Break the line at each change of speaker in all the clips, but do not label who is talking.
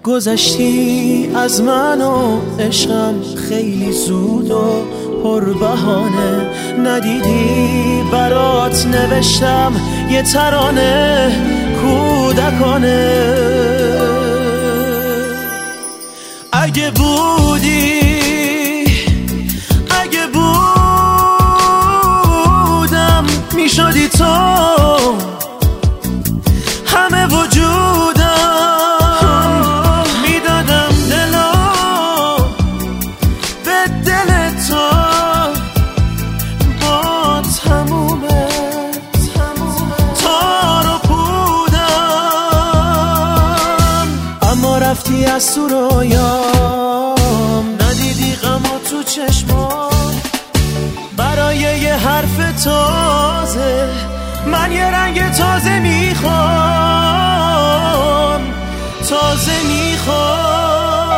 گذشتی از من و عشقم خیلی زود و پر بهانه، ندیدی برات نوشتم یه ترانه کودکانه. اگه بودی، اگه بودم میشدی تو همه وجودم، میدادم دلو به دل تو با تمومه تار و پودم. اما رفتی از تو رویام، ندیدی غمو تو چشمام، برای یه حرف تازه من یه رنگ تازه میخوام، تازه میخوام.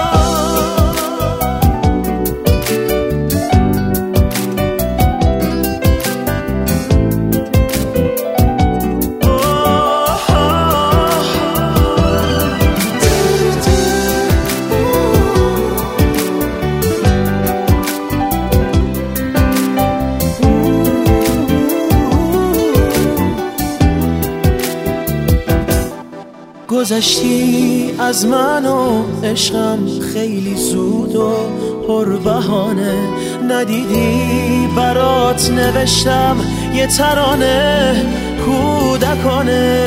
گذشتی از من و عشقم خیلی زود و پر بهانه، ندیدی برات نوشتم یه ترانه کودکانه.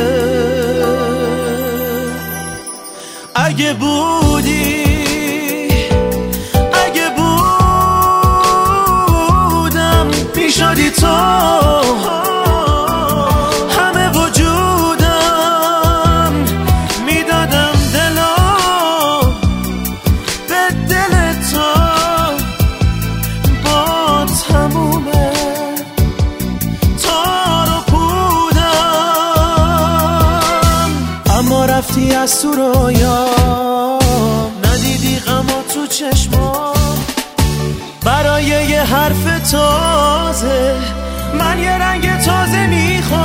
اگه بودی، اگه بودم میشدی تو رفتی از تو رویام، ندیدی غمو تو چشمام، برای یه حرف تازه من یه رنگ تازه میخوام.